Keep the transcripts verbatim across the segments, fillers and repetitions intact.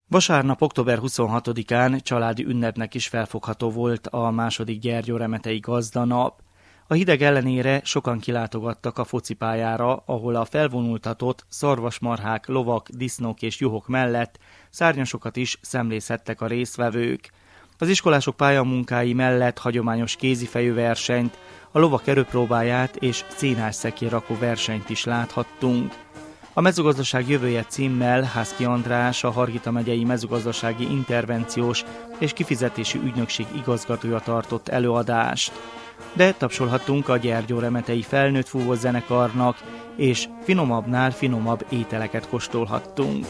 Vasárnap, október huszonhatodikán családi ünnepnek is felfogható volt a második gyergyóremetei gazdanap. A hideg ellenére sokan kilátogattak a focipályára, ahol a felvonultatott szarvasmarhák, lovak, disznók és juhok mellett szárnyasokat is szemlézhettek a résztvevők. Az iskolások pályamunkái mellett hagyományos kézifejű versenyt, a lovak erőpróbáját és színház-szekér-rakó versenyt is láthattunk. A mezőgazdaság jövője címmel Hászky András, a Hargita megyei mezőgazdasági intervenciós és kifizetési ügynökség igazgatója tartott előadást. De tapsolhattunk a gyergyóremetei felnőtt fúvós zenekarnak, és finomabbnál finomabb ételeket kóstolhattunk.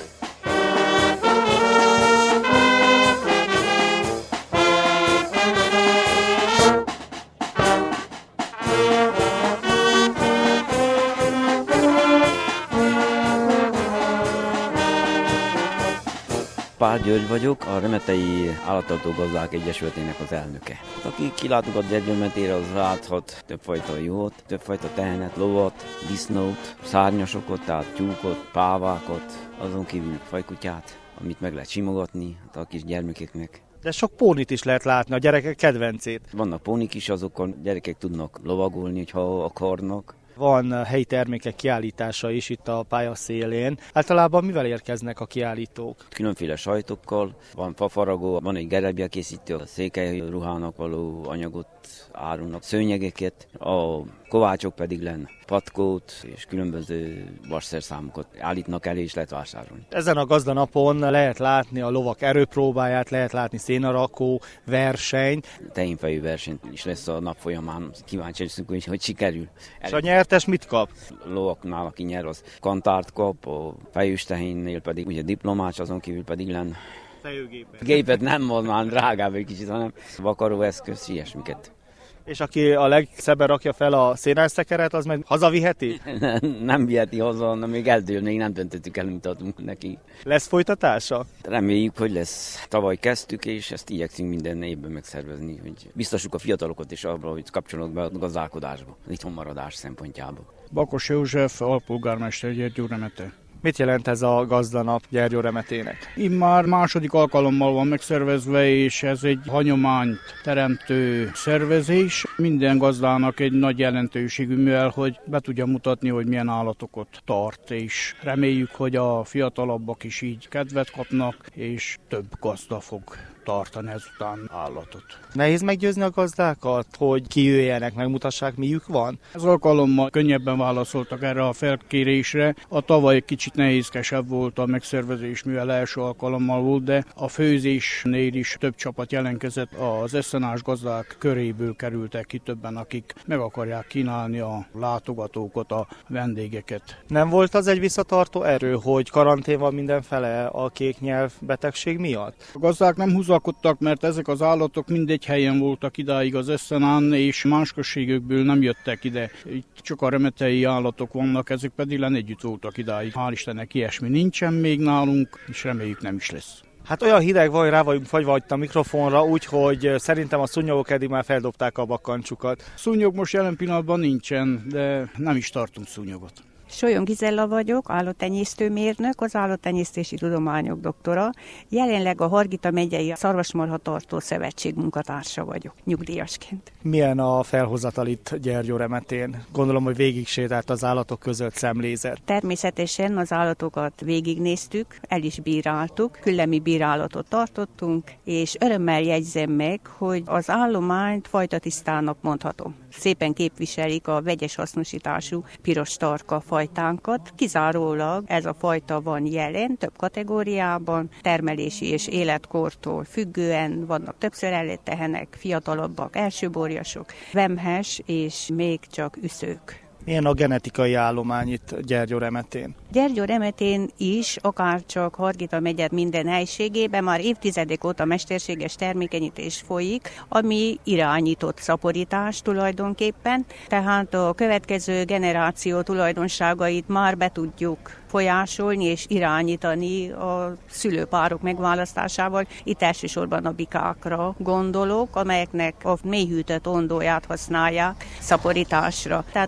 Pál György vagyok, a Remetei Állattartó Gazdák Egyesületének az elnöke. Aki kilátogat Gyergyóremetére, az láthat többfajta juhot, többfajta tehenet, lovat, disznót, szárnyasokat, tehát tyúkot, pávákat, azon kívül fajkutyát, amit meg lehet simogatni a kis gyermekeknek. De sok pónit is lehet látni, a gyerekek kedvencét. Vannak pónik is, azokon gyerekek tudnak lovagolni, ha akarnak. Van helyi termékek kiállítása is itt a pálya szélén. Általában mivel érkeznek a kiállítók? Különféle sajtokkal, van fafaragó, van egy gerebjekészítő, a székely ruhának való anyagot árulnak, szőnyegeket, a kovácsok pedig len patkót és különböző vasszerszámokat állítnak elé és lehet vásárolni. Ezen a gazdanapon lehet látni a lovak erőpróbáját, lehet látni szénarakó versenyt. Tehénfejű verseny is lesz a nap folyamán, kíváncsi leszünk, hogy, hogy sikerül. És a nyertes mit kap? A lovaknál, aki nyer, az kantárt kap, a fejős tehénnél pedig ugye diplomás, azon kívül pedig len fejőgépet. Gépet nem mondanám, drágább egy kicsit, hanem vakaróeszköz, ilyesmiket. És aki a legszebben rakja fel a szénázszekeret, az meg hazaviheti? Nem viheti haza, hanem még eldől, még nem döntöttük el, mit adunk neki. Lesz folytatása? Reméljük, hogy lesz. Tavaly kezdtük, és ezt igyekszünk minden évben megszervezni, hogy biztosuk a fiatalokat is abban, hogy kapcsolódnak be a gazdálkodásba, az itthonmaradás szempontjából. Bakos József, alpolgármester, Gyergyóremete. Mit jelent ez a gazdanap Gyergyóremetének? Immár második alkalommal van megszervezve, és ez egy hagyományt teremtő szervezés. Minden gazdának egy nagy jelentőségű, mivel hogy be tudja mutatni, hogy milyen állatokat tart, és reméljük, hogy a fiatalabbak is így kedvet kapnak, és több gazda fog tartani ezután állatot. Nehéz meggyőzni a gazdákat, hogy kijöjjenek, megmutassák, miük van? Ez alkalommal könnyebben válaszoltak erre a felkérésre. A tavaly egy kicsit nehézkesebb volt a megszervezés, mivel első alkalommal volt, de a főzésnél is több csapat jelentkezett. Az eszenás gazdák köréből kerültek ki többen, akik meg akarják kínálni a látogatókat, a vendégeket. Nem volt az egy visszatartó erő, hogy karantén van mindenfele a kéknyelv betegség miatt? A gazdák nem húzakodtak, mert ezek az állatok mindegy helyen voltak idáig az eszenán, és más községekből nem jöttek ide. Itt csak a remetei állatok vannak, ezek pedig len együtt voltak idáig. Hál' Istennek ilyesmi nincsen még nálunk, és reméljük nem is lesz. Hát olyan hideg van, hogy rá vagyunk fagyva itt a mikrofonra, úgyhogy szerintem a szúnyogok eddig már feldobták a bakkancsukat. Szúnyog most jelen pillanatban nincsen, de nem is tartunk szúnyogot. Solyom Gizella vagyok, állattenyésztőmérnök, az Állattenyésztési Tudományok doktora. Jelenleg a Hargita megyei Szarvasmarha Tartó Szövetség munkatársa vagyok, nyugdíjasként. Milyen a felhozatal itt Gyergyóremetén? Gondolom, hogy végig sétált az állatok között szemlézet. Természetesen az állatokat végignéztük, el is bíráltuk, küllemi bírálatot tartottunk, és örömmel jegyzem meg, hogy az állományt fajtatisztának mondhatom. Szépen képviselik a vegyes hasznosítású piros tarka fajtánkat. Kizárólag ez a fajta van jelen több kategóriában, termelési és életkortól függően vannak többször elett tehenek, fiatalabbak, elsőborjasok, vemhes és még csak üszők. Milyen a genetikai állomány itt Gyergyóremetén? Gyergyóremetén is, akárcsak Hargita megye minden helységében már évtizedek óta mesterséges termékenyítés folyik, ami irányított szaporítás tulajdonképpen, tehát a következő generáció tulajdonságait már be tudjuk folyásolni és irányítani a szülőpárok megválasztásával. Itt elsősorban a bikákra gondolok, amelyeknek a mélyhűtött ondóját használják szaporításra. Tehát a vidék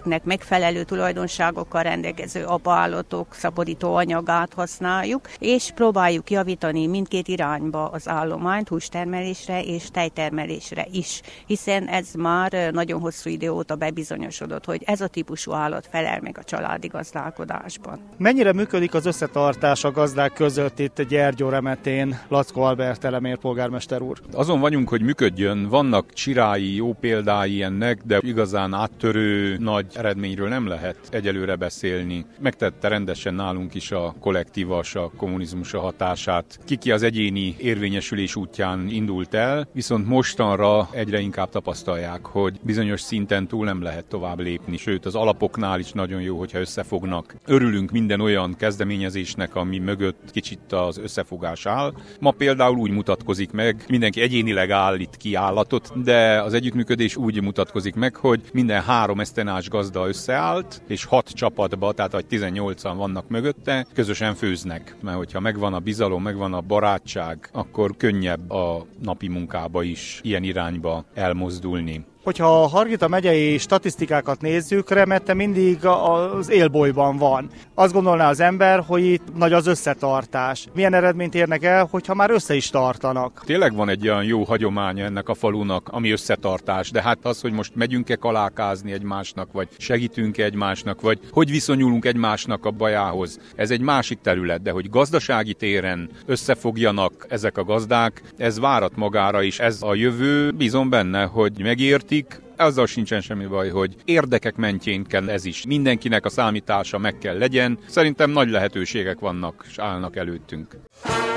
ezeknek megfelelő tulajdonságokkal rendelkező apaállatok szaporító anyagát használjuk, és próbáljuk javítani mindkét irányba az állományt hústermelésre és tejtermelésre is, hiszen ez már nagyon hosszú idő óta bebizonyosodott, hogy ez a típusú állat felel meg a családi gazdálkodásban. Mennyire működik az összetartás a gazdák között itt Gyergyóremetén, Laczko Albert Elemér polgármester úr? Azon vagyunk, hogy működjön. Vannak csirái, jó példái ennek, de igazán áttörő nagy eredményről nem lehet egyelőre beszélni. Megtette rendesen nálunk is a kollektívas, a kommunizmus a hatását. Kiki az egyéni érvényesülés útján indult el, viszont mostanra egyre inkább tapasztalják, hogy bizonyos szinten túl nem lehet tovább lépni, sőt az alapoknál is nagyon jó, hogyha összefognak. Örülünk minden olyan kezdeményezésnek, ami mögött kicsit az összefogás áll. Ma például úgy mutatkozik meg, mindenki egyénileg állít ki állatot, de az együttműködés úgy mutatkozik meg, hogy minden három esztenás gazda összeállt, és hat csapatba, tehát vagy tizennyolcan vannak mögötte, közösen főznek. Mert hogyha megvan a bizalom, megvan a barátság, akkor könnyebb a napi munkába is ilyen irányba elmozdulni. Hogyha a Hargita megyei statisztikákat nézzük, Remete mindig az élbolyban van. Azt gondolná az ember, hogy itt nagy az összetartás. Milyen eredményt érnek el, hogyha már össze is tartanak? Tényleg van egy olyan jó hagyománya ennek a falunak, ami összetartás, de hát az, hogy most megyünk-e kalákázni egymásnak, vagy segítünk-e egymásnak, vagy hogy viszonyulunk egymásnak a bajához, ez egy másik terület, de hogy gazdasági téren összefogjanak ezek a gazdák, ez várat magára is, ez a jövő, bízom benne, hogy megérti. Azzal sincsen semmi baj, hogy érdekek mentjén kell ez is. Mindenkinek a számítása meg kell legyen. Szerintem nagy lehetőségek vannak és állnak előttünk.